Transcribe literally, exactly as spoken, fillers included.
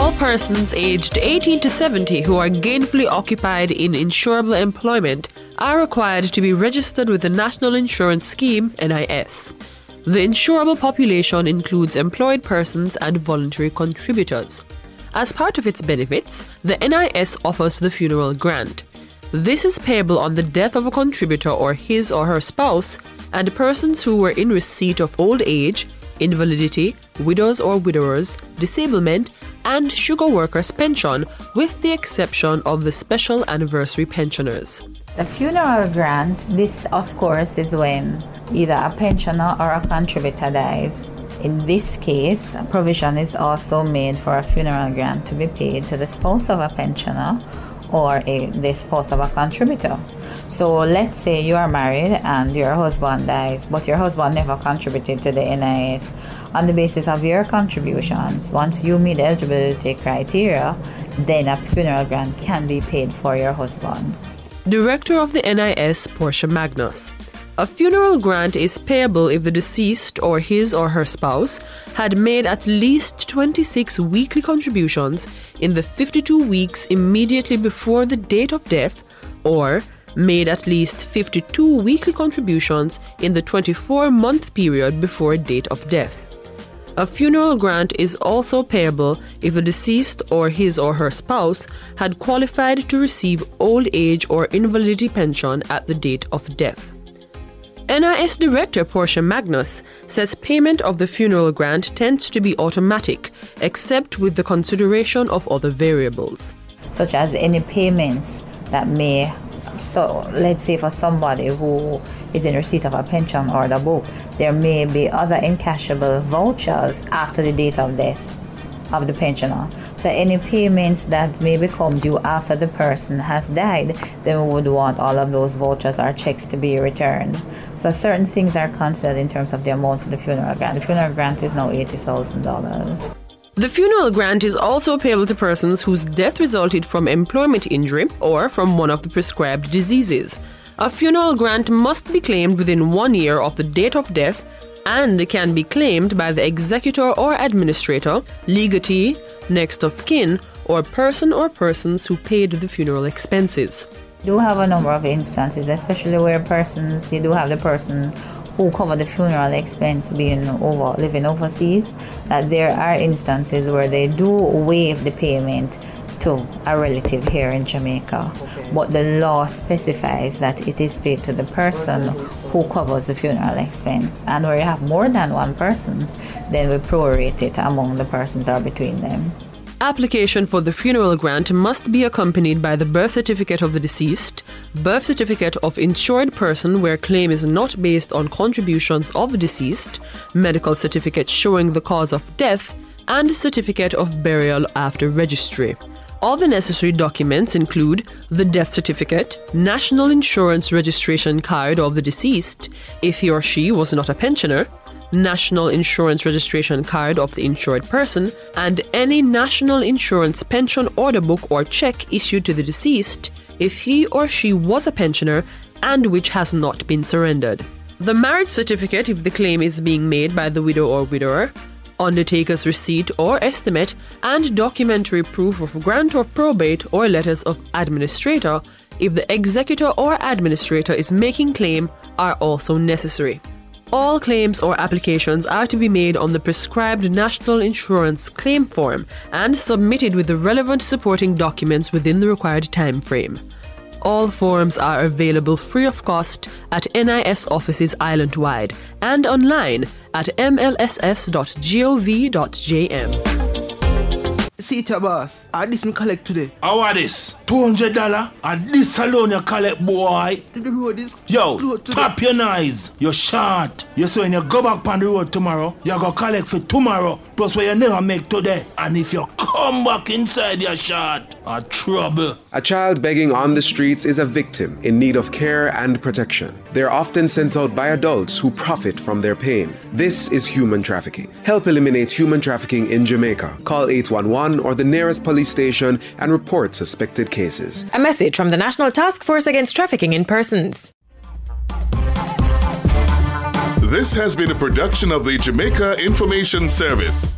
All persons aged eighteen to seventy who are gainfully occupied in insurable employment are required to be registered with the National Insurance Scheme, N I S. The insurable population includes employed persons and voluntary contributors. As part of its benefits, the N I S offers the funeral grant. This is payable on the death of a contributor or his or her spouse, and persons who were in receipt of old age, invalidity, widows or widowers, disablement, and sugar workers' pension, with the exception of the special anniversary pensioners. The funeral grant, this of course is when either a pensioner or a contributor dies. In this case, a provision is also made for a funeral grant to be paid to the spouse of a pensioner or a, the spouse of a contributor. So let's say you are married and your husband dies, but your husband never contributed to the N I S. On the basis of your contributions, once you meet the eligibility criteria, then a funeral grant can be paid for your husband. Director of the N I S, Portia Magnus. A funeral grant is payable if the deceased or his or her spouse had made at least twenty-six weekly contributions in the fifty-two weeks immediately before the date of death, or made at least fifty-two weekly contributions in the twenty-four month period before date of death. A funeral grant is also payable if the deceased or his or her spouse had qualified to receive old age or invalidity pension at the date of death. N I S Director Portia Magnus says payment of the funeral grant tends to be automatic, except with the consideration of other variables, such as any payments that may, so let's say for somebody who is in receipt of a pension order book, there may be other encashable vouchers after the date of death of the pensioner. So any payments that may become due after the person has died, then we would want all of those vouchers or checks to be returned. So certain things are considered in terms of the amount for the funeral grant. The funeral grant is now eighty thousand dollars. The funeral grant is also payable to persons whose death resulted from employment injury or from one of the prescribed diseases. A funeral grant must be claimed within one year of the date of death and can be claimed by the executor or administrator, legatee, next of kin, or person or persons who paid the funeral expenses. You do have a number of instances, especially where persons, you do have the person who cover the funeral expense being over, living overseas, that there are instances where they do waive the payment to a relative here in Jamaica. Okay. But the law specifies that it is paid to the person who covers the funeral expense. And where you have more than one person, then we prorate it among the persons or between them. Application for the funeral grant must be accompanied by the birth certificate of the deceased, birth certificate of insured person where claim is not based on contributions of the deceased, medical certificate showing the cause of death, and certificate of burial after registry. All the necessary documents include the death certificate, national insurance registration card of the deceased, if he or she was not a pensioner, national insurance registration card of the insured person, and any national insurance pension order book or check issued to the deceased if he or she was a pensioner and which has not been surrendered. The marriage certificate if the claim is being made by the widow or widower, undertaker's receipt or estimate, and documentary proof of grant of probate or letters of administrator if the executor or administrator is making claim are also necessary. All claims or applications are to be made on the prescribed National Insurance Claim Form and submitted with the relevant supporting documents within the required time frame. All forms are available free of cost at N I S offices island-wide and online at m l s s dot gov dot j m. See it, boss. I this me collect today. How are this? two hundred dollars? And this alone you collect, boy. The road is Yo, tap your eyes. You're short. You say when you go back on the road tomorrow, you go collect for tomorrow, plus what you never make today. And if you come back inside, you're short. A trouble. A child begging on the streets is a victim in need of care and protection. They're often sent out by adults who profit from their pain. This is human trafficking. Help eliminate human trafficking in Jamaica. Call eight one one or the nearest police station and report suspected cases. A message from the National Task Force Against Trafficking in Persons. This has been a production of the Jamaica Information Service.